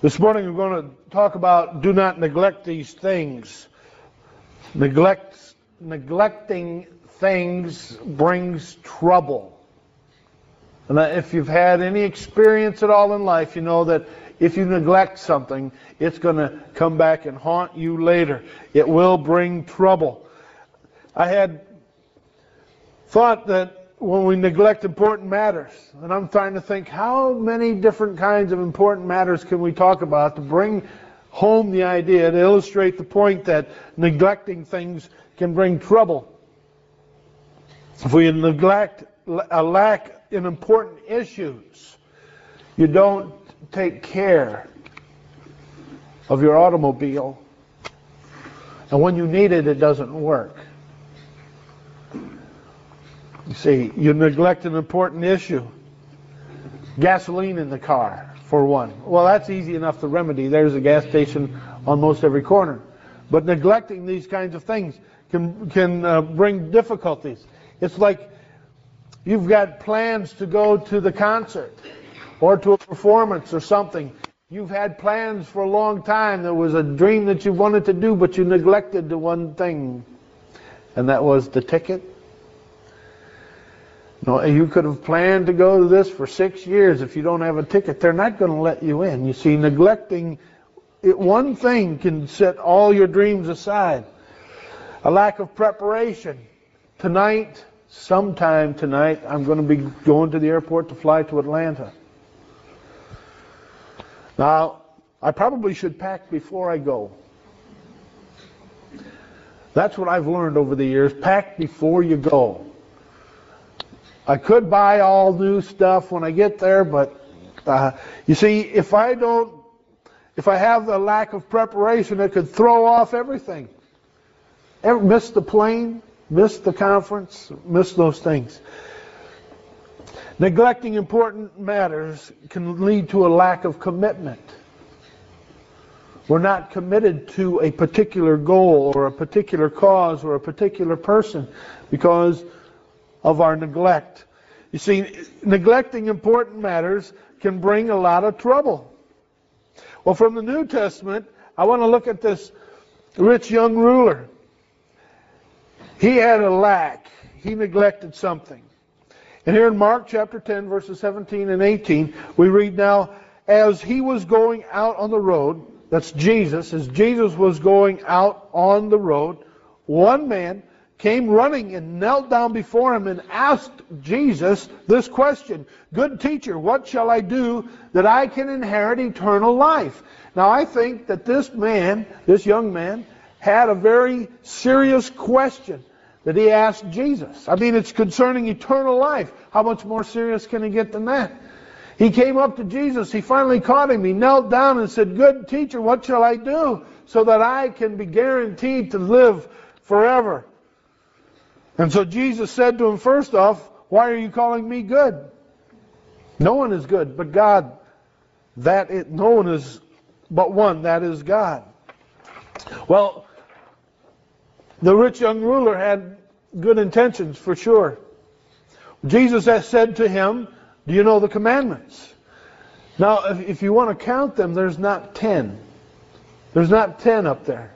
This morning we're going to talk about do not neglect these things. Neglecting things brings trouble. And if you've had any experience at all in life, you know that if you neglect something, it's going to come back and haunt you later. It will bring trouble. I had thought that when we neglect important matters, and I'm trying to think how many different kinds of important matters can we talk about to bring home the idea, to illustrate the point that neglecting things can bring trouble. If we neglect a lack in important issues, you don't take care of your automobile, and when you need it, it doesn't work. You see, you neglect an important issue. Gasoline in the car, for one. Well, that's easy enough to remedy. There's a gas station on most every corner. But neglecting these kinds of things can bring difficulties. It's like you've got plans to go to the concert or to a performance or something. You've had plans for a long time. There was a dream that you wanted to do, but you neglected the one thing, and that was the ticket. No, you could have planned to go to this for 6 years. If you don't have a ticket, they're not going to let you in. You see, neglecting one thing can set all your dreams aside. A lack of preparation. Sometime tonight, I'm going to be going to the airport to fly to Atlanta. Now, I probably should pack before I go. That's what I've learned over the years. Pack before you go. I could buy all new stuff when I get there, but you see, if I have the lack of preparation, it could throw off everything. Miss the plane, miss the conference, miss those things. Neglecting important matters can lead to a lack of commitment. We're not committed to a particular goal or a particular cause or a particular person because of our neglect. You see, neglecting important matters can bring a lot of trouble. Well, from the New Testament, I want to look at this rich young ruler. He had a lack. He neglected something. And here in Mark chapter 10, verses 17 and 18, we read now, as he was going out on the road, that's Jesus, as Jesus was going out on the road, one man came running and knelt down before him and asked Jesus this question, "Good teacher, what shall I do that I can inherit eternal life?" Now I think that this young man, had a very serious question that he asked Jesus. I mean, it's concerning eternal life. How much more serious can it get than that? He came up to Jesus. He finally caught him. He knelt down and said, "Good teacher, what shall I do so that I can be guaranteed to live forever?" And so Jesus said to him, first off, "Why are you calling me good? No one is good but God. No one is but one, that is God." Well, the rich young ruler had good intentions for sure. Jesus has said to him, "Do you know the commandments?" Now, if you want to count them, there's not 10. There's not 10 up there.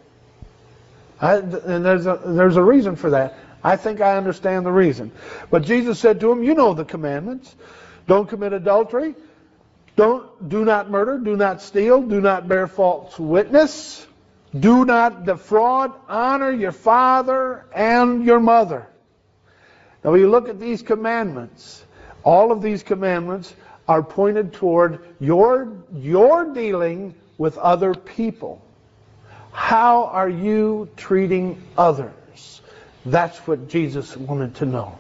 And there's a reason for that. I think I understand the reason. But Jesus said to him, "You know the commandments. Don't commit adultery. Do not murder. Do not steal. Do not bear false witness. Do not defraud. Honor your father and your mother." Now, when you look at these commandments, all of these commandments are pointed toward your dealing with other people. How are you treating others? That's what Jesus wanted to know.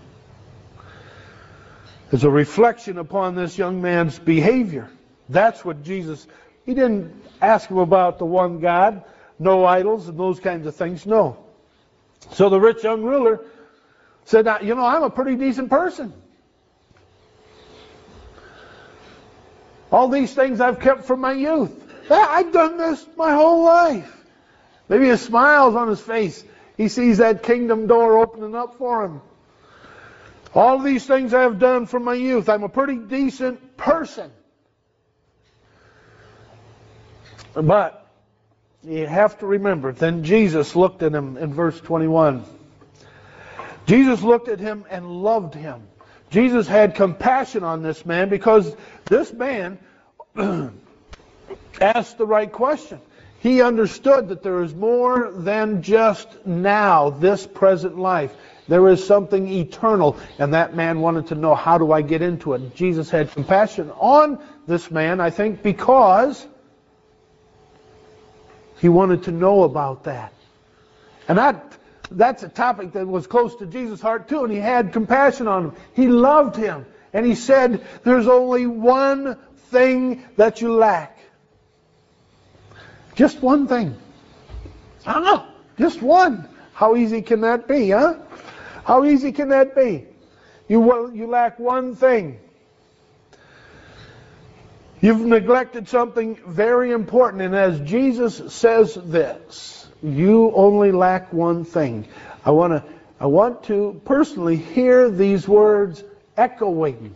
It's a reflection upon this young man's behavior. That's what Jesus, he didn't ask him about the one God, no idols and those kinds of things, no. So the rich young ruler said, I'm a pretty decent person. All these things I've kept from my youth. I've done this my whole life. Maybe a smile's on his face. He sees that kingdom door opening up for him. All these things I have done from my youth. I'm a pretty decent person. But you have to remember, then Jesus looked at him in verse 21. Jesus looked at him and loved him. Jesus had compassion on this man because this man asked the right question. He understood that there is more than just now, this present life. There is something eternal, and that man wanted to know, how do I get into it? Jesus had compassion on this man, I think, because he wanted to know about that. And that's a topic that was close to Jesus' heart too, and he had compassion on him. He loved him, and he said, there's only one thing that you lack. Just one thing. Just one. How easy can that be, huh? How easy can that be? You lack one thing. You've neglected something very important, and as Jesus says this, you only lack one thing. I want to personally hear these words echoing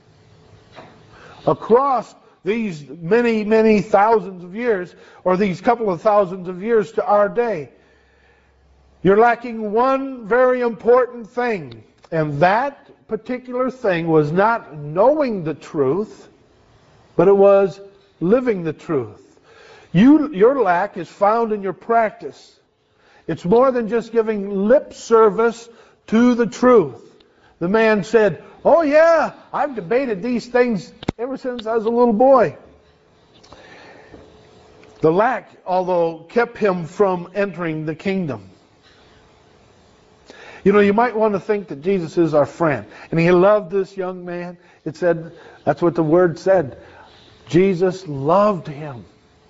across these many, many thousands of years, or these couple of thousands of years to our day. You're lacking one very important thing, and that particular thing was not knowing the truth, but it was living the truth. Your lack is found in your practice. It's more than just giving lip service to the truth. The man said, oh yeah, I've debated these things ever since I was a little boy. The lack, although, kept him from entering the kingdom. You know, you might want to think that Jesus is our friend. And he loved this young man. It said, that's what the word said. Jesus loved him.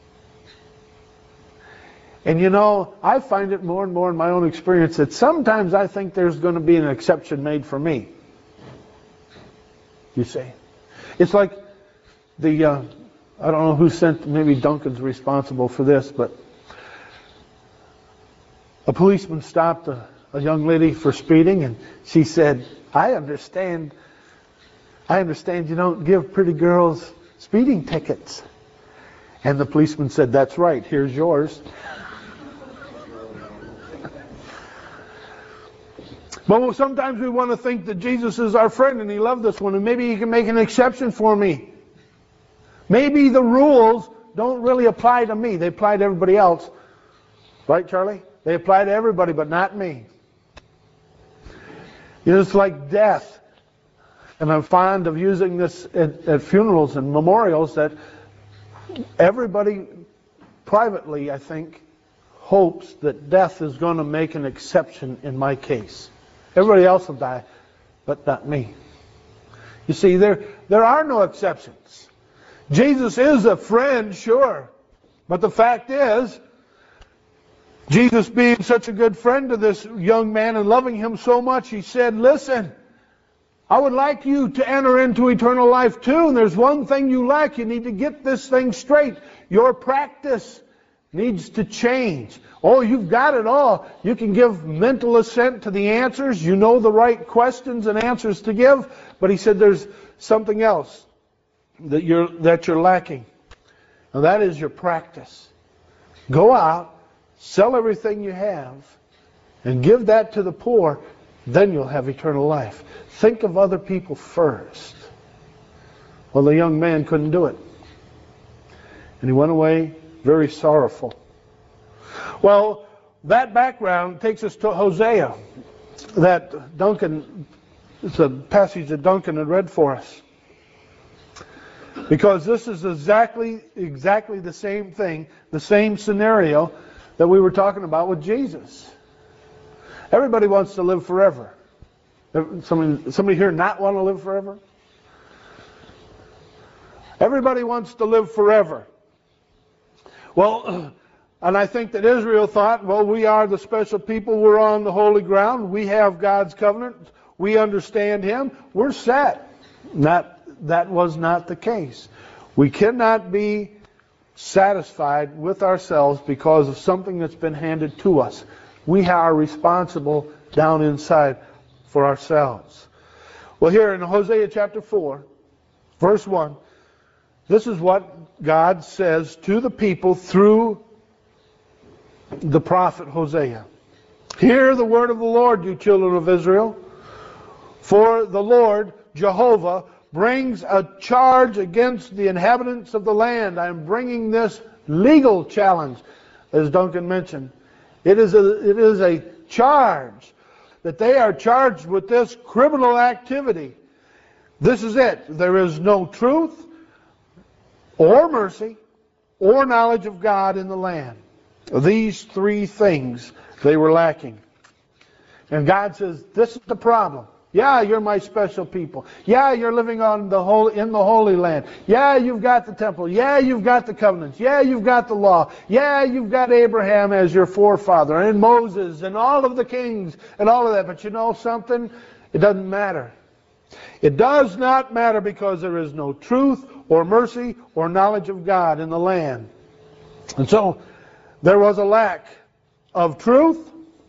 And you know, I find it more and more in my own experience that sometimes I think there's going to be an exception made for me. You see? It's like the, I don't know who sent, maybe Duncan's responsible for this, but a policeman stopped a young lady for speeding, and she said, I understand you don't give pretty girls speeding tickets. And the policeman said, that's right, here's yours. But sometimes we want to think that Jesus is our friend and he loved this one, and maybe he can make an exception for me. Maybe the rules don't really apply to me. They apply to everybody else. Right, Charlie? They apply to everybody, but not me. You know, it's like death. And I'm fond of using this at funerals and memorials, that everybody privately, I think, hopes that death is going to make an exception in my case. Everybody else will die, but not me. You see, there are no exceptions. Jesus is a friend, sure. But the fact is, Jesus being such a good friend to this young man and loving him so much, he said, listen, I would like you to enter into eternal life too, and there's one thing you lack. You need to get this thing straight. Your practice needs to change. Oh, you've got it all. You can give mental assent to the answers. You know the right questions and answers to give. But he said there's something else that you're lacking. And that is your practice. Go out, sell everything you have, and give that to the poor. Then you'll have eternal life. Think of other people first. Well, the young man couldn't do it. And he went away very sorrowful. Well, that background takes us to Hosea, that Duncan, it's a passage that Duncan had read for us. Because this is exactly the same thing, the same scenario that we were talking about with Jesus. Everybody wants to live forever. Somebody here not want to live forever? Everybody wants to live forever. Well, and I think that Israel thought, well, we are the special people. We're on the holy ground. We have God's covenant. We understand Him. We're set. That was not the case. We cannot be satisfied with ourselves because of something that's been handed to us. We are responsible down inside for ourselves. Well, here in Hosea chapter 4, verse 1, This is what God says to the people through the prophet Hosea. Hear the word of the Lord, you children of Israel. For the Lord, Jehovah, brings a charge against the inhabitants of the land. I am bringing this legal challenge, as Duncan mentioned. It is a charge that they are charged with this criminal activity. This is it. There is no truth or mercy or knowledge of God in the land. These three things they were lacking. And God says, this is the problem. Yeah, you're my special people. Yeah, you're living in the Holy Land. Yeah, you've got the temple. Yeah, you've got the covenants. Yeah, you've got the law. Yeah, you've got Abraham as your forefather, and Moses, and all of the kings, and all of that. But you know something? It doesn't matter. It does not matter, because there is no truth or mercy or knowledge of God in the land. And so there was a lack of truth.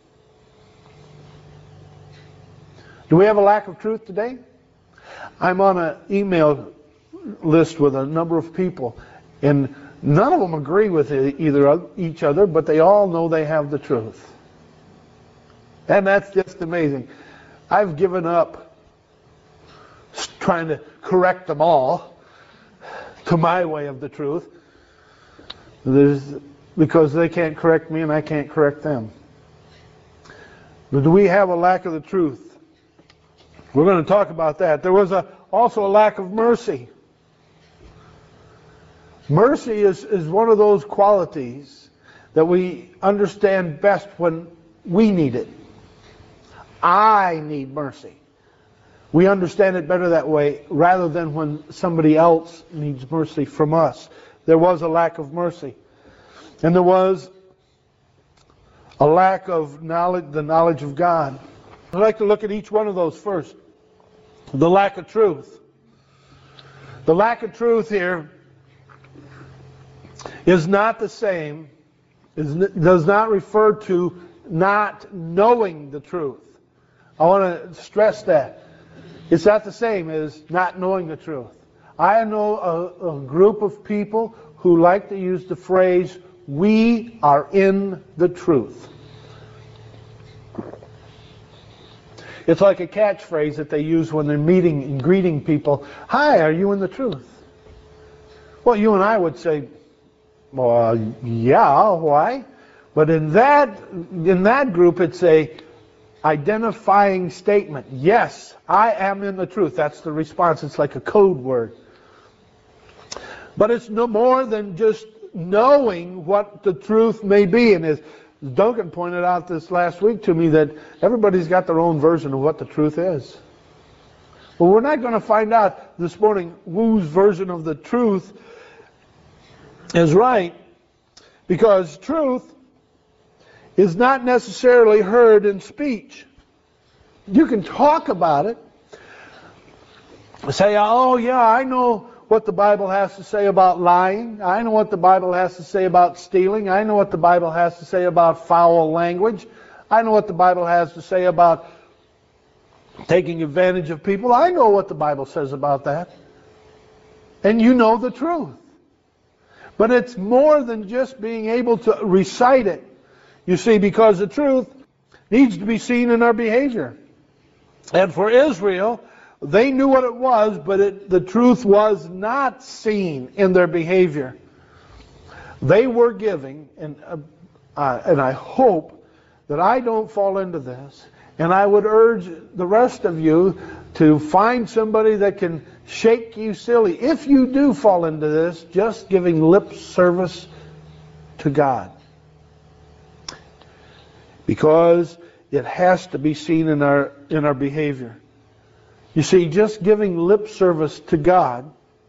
Do we have a lack of truth today? I'm on an email list with a number of people, and none of them agree with each other, but they all know they have the truth. And that's just amazing. I've given up trying to correct them all to my way of the truth, because they can't correct me and I can't correct them. But do we have a lack of the truth? We're going to talk about that. There was also a lack of mercy. Mercy is one of those qualities that we understand best when we need it. I need mercy. We understand it better that way rather than when somebody else needs mercy from us. There was a lack of mercy. And there was a lack of knowledge, the knowledge of God. I'd like to look at each one of those first. The lack of truth. The lack of truth here is not the same, does not refer to not knowing the truth. I want to stress that. It's not the same as not knowing the truth. I know a group of people who like to use the phrase, we are in the truth. It's like a catchphrase that they use when they're meeting and greeting people. Hi, are you in the truth? Well, you and I would say, well, yeah, why? But in that group, it's a identifying statement. Yes, I am in the truth. That's the response. It's like a code word. But it's no more than just knowing what the truth may be. And as Duncan pointed out this last week to me, that everybody's got their own version of what the truth is. Well, we're not going to find out this morning whose version of the truth is right, because truth is not necessarily heard in speech. You can talk about it, say, oh yeah, I know what the Bible has to say about lying. I know what the Bible has to say about stealing. I know what the Bible has to say about foul language. I know what the Bible has to say about taking advantage of people. I know what the Bible says about that. And you know the truth. But it's more than just being able to recite it. You see, because the truth needs to be seen in our behavior. And for Israel, they knew what it was, but the truth was not seen in their behavior. They were giving, and I hope that I don't fall into this, and I would urge the rest of you to find somebody that can shake you silly. If you do fall into this, just giving lip service to God. Because it has to be seen in our behavior. You see, just giving lip service to God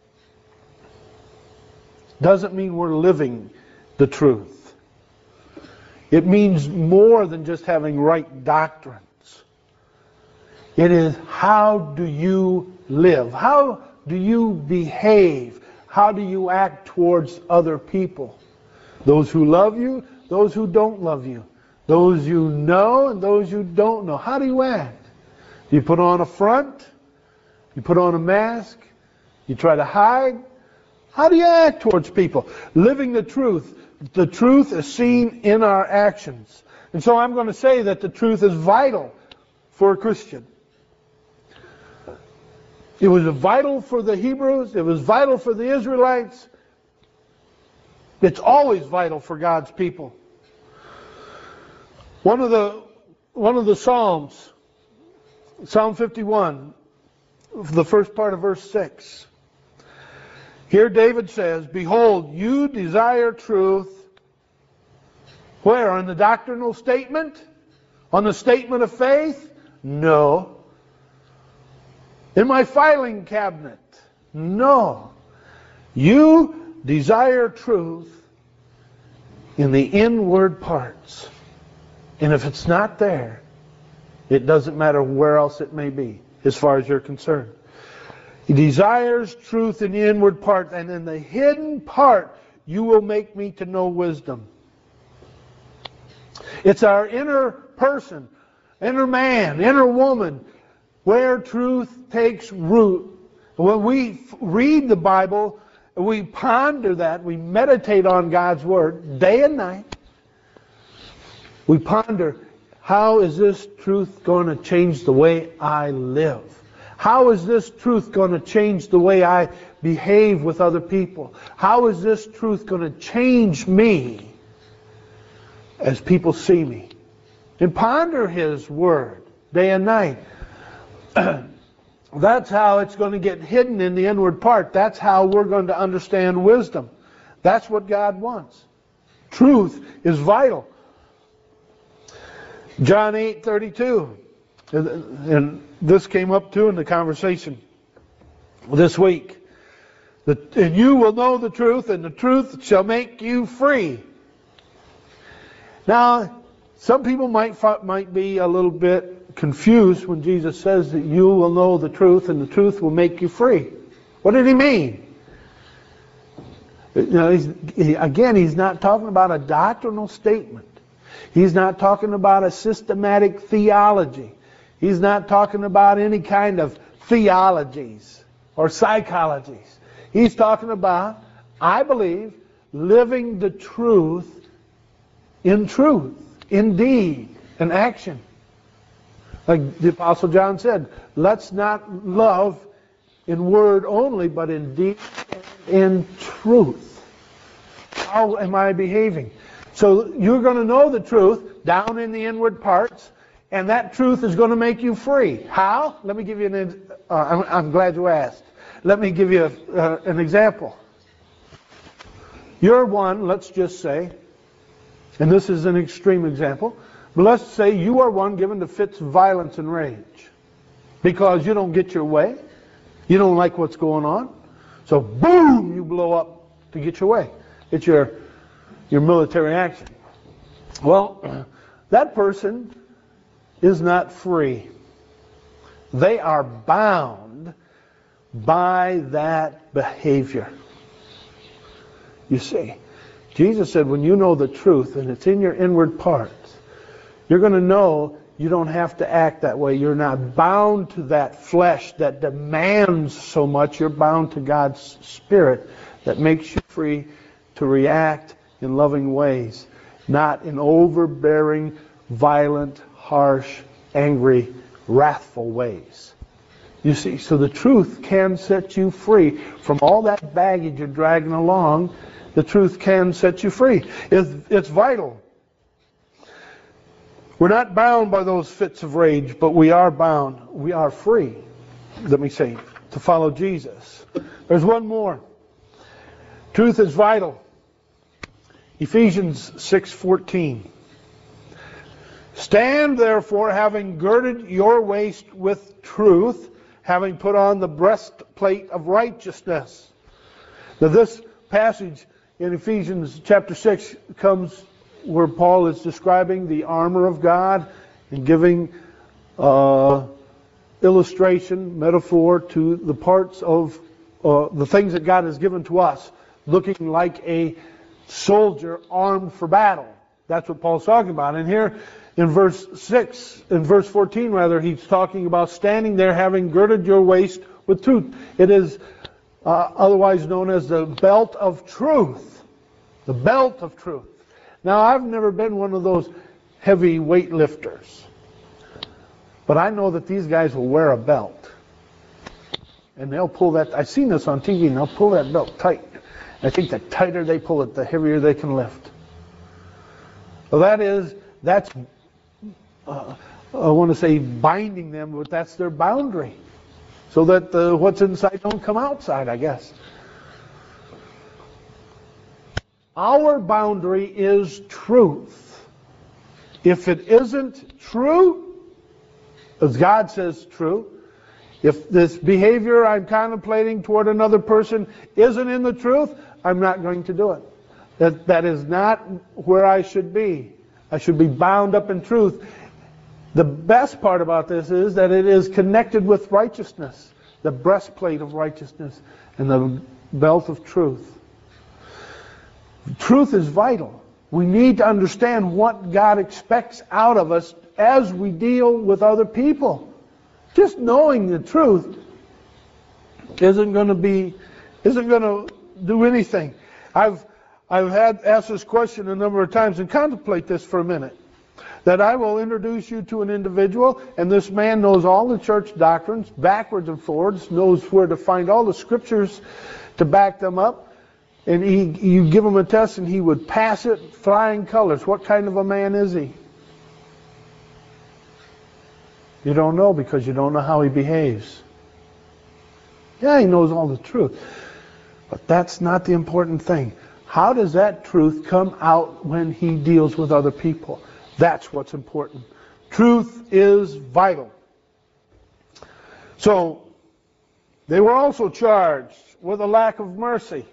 doesn't mean we're living the truth. It means more than just having right doctrines. It is, how do you live? How do you behave? How do you act towards other people? Those who love you, those who don't love you. Those you know and those you don't know. How do you act? Do you put on a front? You put on a mask? You try to hide? How do you act towards people? Living the truth. The truth is seen in our actions. And so I'm going to say that the truth is vital for a Christian. It was vital for the Hebrews. It was vital for the Israelites. It's always vital for God's people. One of the Psalms, Psalm 51, the first part of verse 6. Here David says, "Behold, you desire truth." Where? On the doctrinal statement? On the statement of faith? No. In my filing cabinet? No. You desire truth in the inward parts. And if it's not there, it doesn't matter where else it may be, as far as you're concerned. He desires truth in the inward part, and in the hidden part, you will make me to know wisdom. It's our inner person, inner man, inner woman, where truth takes root. When we read the Bible, we ponder that, we meditate on God's Word day and night. We ponder, how is this truth going to change the way I live? How is this truth going to change the way I behave with other people? How is this truth going to change me as people see me? And ponder His Word day and night. That's how it's going to get hidden in the inward part. That's how we're going to understand wisdom. That's what God wants. Truth is vital. John 8:32. And this came up too in the conversation this week. And you will know the truth, and the truth shall make you free. Now, some people might be a little bit confused when Jesus says that you will know the truth, and the truth will make you free. What did He mean? You know, he's not talking about a doctrinal statement. He's not talking about a systematic theology. He's not talking about any kind of theologies or psychologies. He's talking about, I believe, living the truth in deed, and action. Like the Apostle John said, let's not love in word only, but in deed and in truth. How am I behaving? So you're going to know the truth down in the inward parts, and that truth is going to make you free. How? Let me give you I'm glad you asked. Let me give you an example. You're one, let's just say, and this is an extreme example, but let's say you are one given to fits of violence and rage because you don't get your way. You don't like what's going on. So boom, you blow up to get your way. It's your military action. Well, that person is not free. They are bound by that behavior. You see, Jesus said when you know the truth and it's in your inward parts, you're going to know you don't have to act that way. You're not bound to that flesh that demands so much. You're bound to God's Spirit that makes you free to react in loving ways, not in overbearing, violent, harsh, angry, wrathful ways. You see, so the truth can set you free from all that baggage you're dragging along. The truth can set you free. It's vital. We're not bound by those fits of rage, but we are bound. We are free, let me say, to follow Jesus. There's one more. Truth is vital. Ephesians 6:14. Stand therefore, having girded your waist with truth, having put on the breastplate of righteousness. Now this passage in Ephesians chapter 6 comes where Paul is describing the armor of God and giving illustration, metaphor to the parts of the things that God has given to us, looking like a soldier armed for battle. That's what Paul's talking about. And here in verse 14 rather, he's talking about standing there having girded your waist with truth. It is otherwise known as the belt of truth. The belt of truth. Now, I've never been one of those heavy weightlifters, but I know that these guys will wear a belt. And they'll pull that, I've seen this on TV, and they'll pull that belt tight. I think the tighter they pull it, the heavier they can lift. Well, that's I want to say binding them, but that's their boundary. So that what's inside don't come outside, I guess. Our boundary is truth. If it isn't true, as God says true, if this behavior I'm contemplating toward another person isn't in the truth, I'm not going to do it. That is not where I should be. I should be bound up in truth. The best part about this is that it is connected with righteousness, the breastplate of righteousness and the belt of truth. Truth is vital. We need to understand what God expects out of us as we deal with other people. Just knowing the truth isn't going to do anything. I've had asked this question a number of times, and contemplate this for a minute. That I will introduce you to an individual, and this man knows all the church doctrines, backwards and forwards, knows where to find all the scriptures to back them up, and you give him a test and he would pass it flying colors. What kind of a man is he? You don't know because you don't know how he behaves. Yeah, he knows all the truth. But that's not the important thing. How does that truth come out when he deals with other people? That's what's important. Truth is vital. So, they were also charged with a lack of mercy.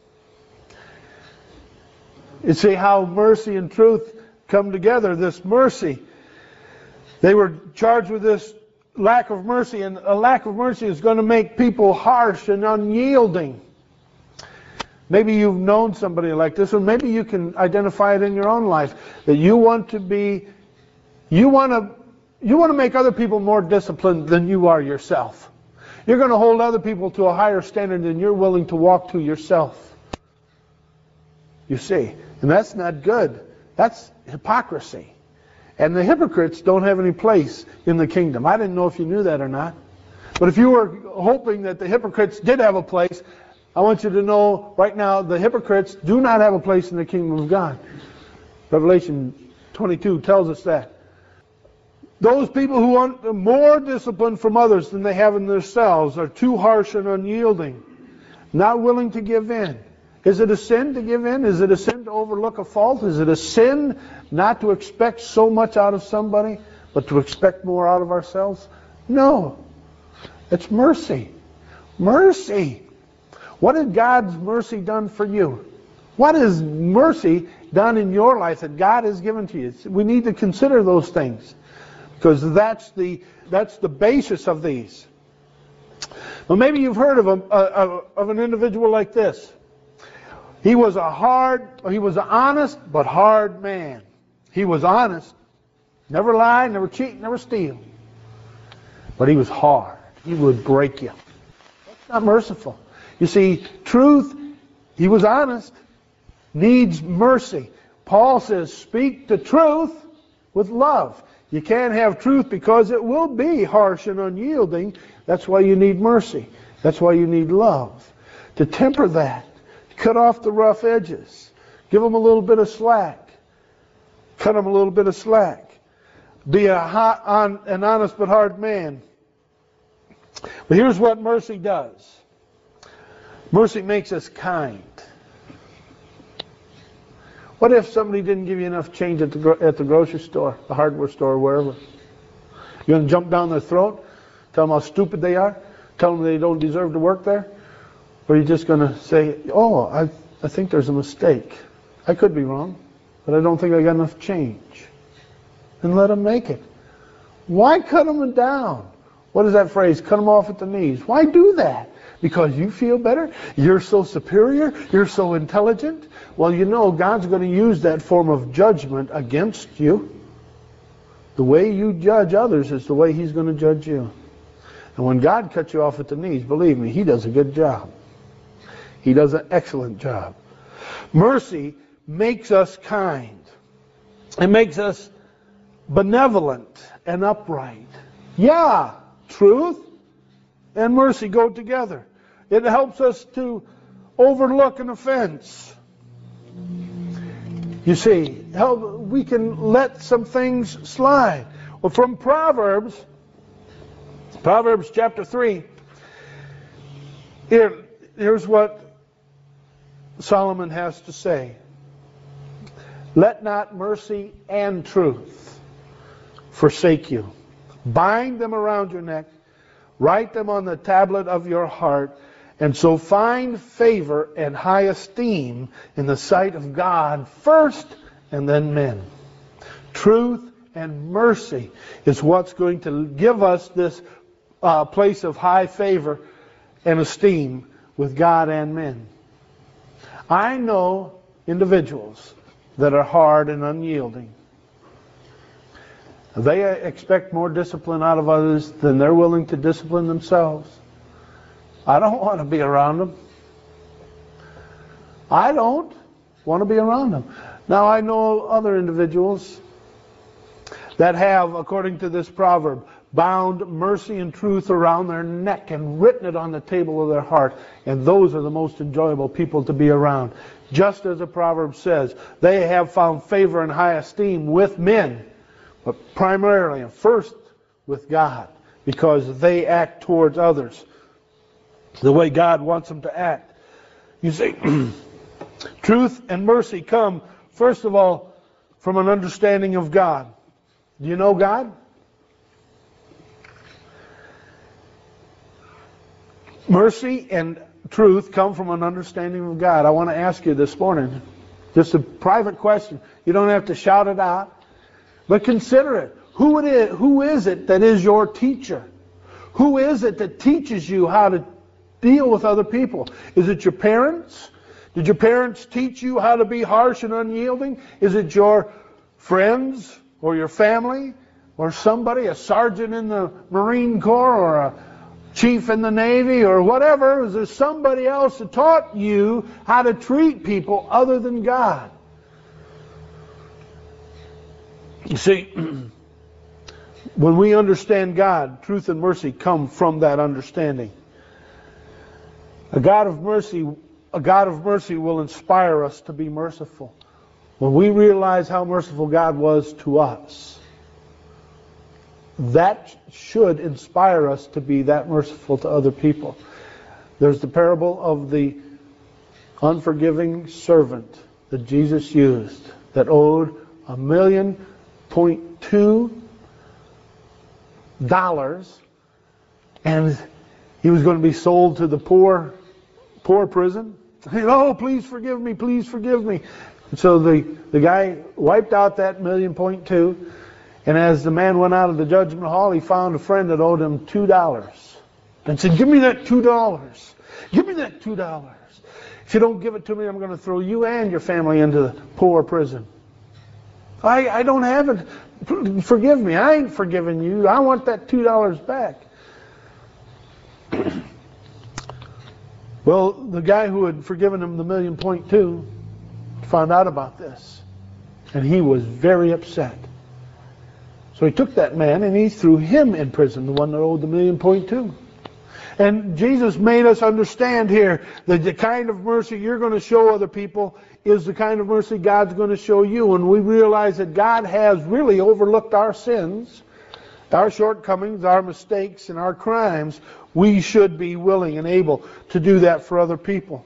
You see how mercy and truth come together, this mercy. They were charged with this lack of mercy, and a lack of mercy is going to make people harsh and unyielding. Maybe you've known somebody like this, or maybe you can identify it in your own life, that you want to make other people more disciplined than you are yourself. You're going to hold other people to a higher standard than you're willing to walk to yourself. You see, and that's not good. That's hypocrisy. And the hypocrites don't have any place in the kingdom. I didn't know if you knew that or not. But if you were hoping that the hypocrites did have a place, I want you to know right now the hypocrites do not have a place in the kingdom of God. Revelation 22 tells us that. Those people who want more discipline from others than they have in themselves are too harsh and unyielding, not willing to give in. Is it a sin to give in? Is it a sin to overlook a fault? Is it a sin not to expect so much out of somebody, but to expect more out of ourselves? No. It's mercy. Mercy. What has God's mercy done for you? What is mercy done in your life that God has given to you? We need to consider those things, because that's the basis of these. Well, maybe you've heard of an individual like this. He was an honest but hard man. He was honest, never lie, never cheat, never steal. But he was hard. He would break you. That's not merciful. You see, truth, he was honest, needs mercy. Paul says, speak the truth with love. You can't have truth because it will be harsh and unyielding. That's why you need mercy. That's why you need love. To temper that. Cut off the rough edges. Give them a little bit of slack. Cut them a little bit of slack. Be an honest but hard man. But here's what mercy does. Mercy makes us kind. What if somebody didn't give you enough change at the grocery store, the hardware store, wherever? You're going to jump down their throat, tell them how stupid they are, tell them they don't deserve to work there? Or are you just going to say, oh, I think there's a mistake. I could be wrong, but I don't think I got enough change. And let them make it. Why cut them down? What is that phrase? Cut them off at the knees. Why do that? Because you feel better? You're so superior? You're so intelligent? Well, you know, God's going to use that form of judgment against you. The way you judge others is the way He's going to judge you. And when God cuts you off at the knees, believe me, He does a good job. He does an excellent job. Mercy makes us kind. It makes us benevolent and upright. Yeah, truth and mercy go together. It helps us to overlook an offense. You see, we can let some things slide. Well, from Proverbs chapter 3, here's what Solomon has to say. Let not mercy and truth forsake you. Bind them around your neck. Write them on the tablet of your heart. And so find favor and high esteem in the sight of God first and then men. Truth and mercy is what's going to give us this place of high favor and esteem with God and men. I know individuals that are hard and unyielding. They expect more discipline out of others than they're willing to discipline themselves. I don't want to be around them. I don't want to be around them. Now, I know other individuals that have, according to this proverb, bound mercy and truth around their neck and written it on the table of their heart. And those are the most enjoyable people to be around. Just as the proverb says, they have found favor and high esteem with men, but primarily and first with God, because they act towards others the way God wants them to act. You see, truth and mercy come, first of all, from an understanding of God. Do you know God? Mercy and truth come from an understanding of God. I want to ask you this morning, just a private question. You don't have to shout it out, but consider it. Who is it that is your teacher? Who is it that teaches you how to deal with other people? Is it your parents? Did your parents teach you how to be harsh and unyielding? Is it your friends or your family or somebody, a sergeant in the Marine Corps or a chief in the Navy or whatever? Is there somebody else that taught you how to treat people other than God? You see, when we understand God, truth and mercy come from that understanding. A God of mercy will inspire us to be merciful. When we realize how merciful God was to us, that should inspire us to be that merciful to other people. There's the parable of the unforgiving servant that Jesus used that owed $1.2 million, and he was going to be sold to the poor prison. He said, "Oh, please forgive me, please forgive me." And so the guy wiped out that $1.2 million, and as the man went out of the judgment hall, he found a friend that owed him $2 and said, "Give me that $2. Give me that $2. If you don't give it to me, I'm going to throw you and your family into the poor prison. I don't have it. Forgive me. I ain't forgiving you. I want that $2 back." Well, the guy who had forgiven him the $1.2 million found out about this, and he was very upset. So he took that man and he threw him in prison, the one that owed the $1.2 million. And Jesus made us understand here that the kind of mercy you're going to show other people is the kind of mercy God's going to show you. And we realize that God has really overlooked our sins, our shortcomings, our mistakes, and our crimes. We should be willing and able to do that for other people.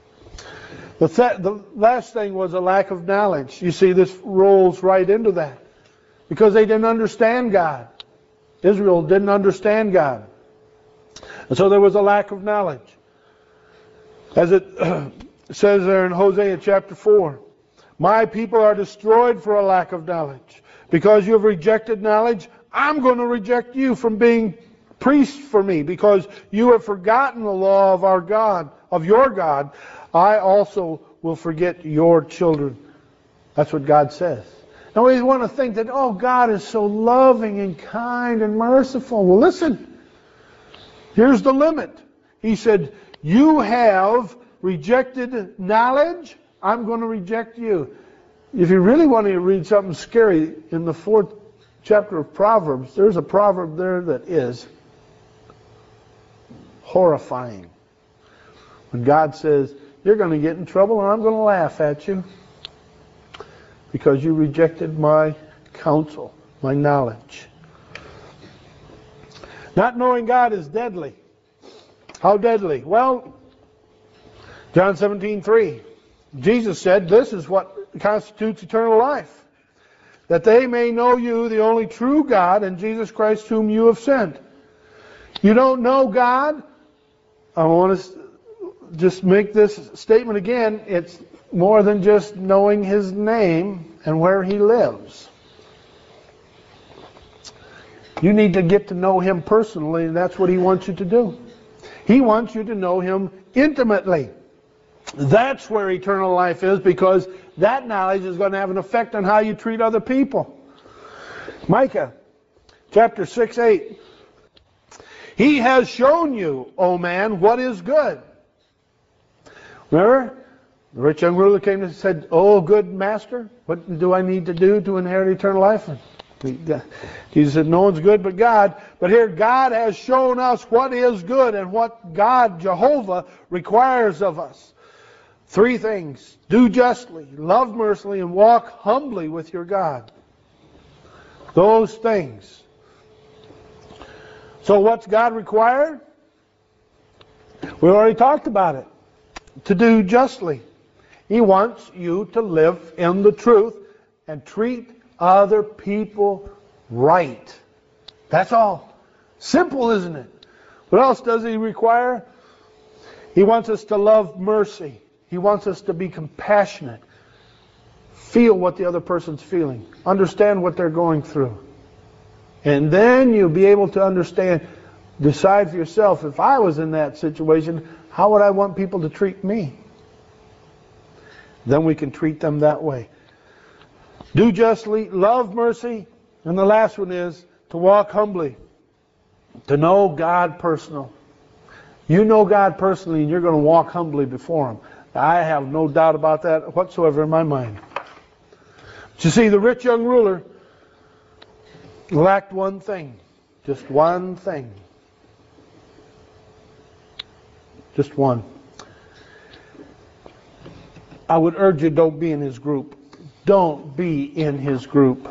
The last thing was a lack of knowledge. You see, this rolls right into that. Because they didn't understand God. Israel didn't understand God. And so there was a lack of knowledge. As it says there in Hosea chapter 4, "My people are destroyed for a lack of knowledge. Because you have rejected knowledge, I'm going to reject you from being priests for me. Because you have forgotten the law of our God, of your God, I also will forget your children." That's what God says. Now we want to think that, oh, God is so loving and kind and merciful. Well, listen. Here's the limit. He said, you have rejected knowledge, I'm going to reject you. If you really want to read something scary, in the 4th chapter of Proverbs, there's a proverb there that is horrifying. When God says, you're going to get in trouble and I'm going to laugh at you because you rejected my counsel, my knowledge. Not knowing God is deadly. How deadly? Well, John 17:3. Jesus said, this is what constitutes eternal life, that they may know you, the only true God, and Jesus Christ whom you have sent. You don't know God? I want to just make this statement again. It's more than just knowing His name and where He lives. You need to get to know Him personally, and that's what He wants you to do. He wants you to know Him intimately. That's where eternal life is, because that knowledge is going to have an effect on how you treat other people. Micah chapter 6:8. He has shown you, O man, what is good. Remember? The rich young ruler came and said, oh, good master, what do I need to do to inherit eternal life? Jesus said, no one's good but God. But here, God has shown us what is good and what God, Jehovah, requires of us. 3 things. Do justly, love mercifully, and walk humbly with your God. Those things. So what's God required? We already talked about it. To do justly. He wants you to live in the truth and treat other people right. That's all. Simple, isn't it? What else does He require? He wants us to love mercy. He wants us to be compassionate. Feel what the other person's feeling. Understand what they're going through. And then you'll be able to understand, decide for yourself, if I was in that situation, how would I want people to treat me? Then we can treat them that way. Do justly, love mercy, and the last one is to walk humbly. To know God personal. You know God personally, and you're going to walk humbly before Him. I have no doubt about that whatsoever in my mind. But you see, the rich young ruler lacked one thing. Just one thing. Just one. I would urge you, don't be in his group. Don't be in his group.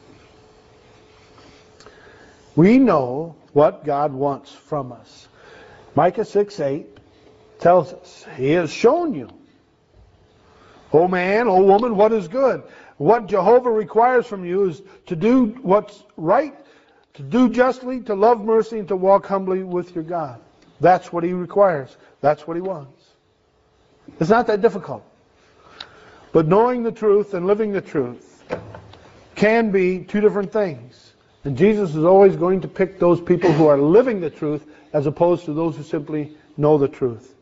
We know what God wants from us. Micah 6:8 tells us, He has shown you, O man, O woman, what is good. What Jehovah requires from you is to do what's right, to do justly, to love mercy, and to walk humbly with your God. That's what He requires. That's what He wants. It's not that difficult. But knowing the truth and living the truth can be 2 different things. And Jesus is always going to pick those people who are living the truth as opposed to those who simply know the truth.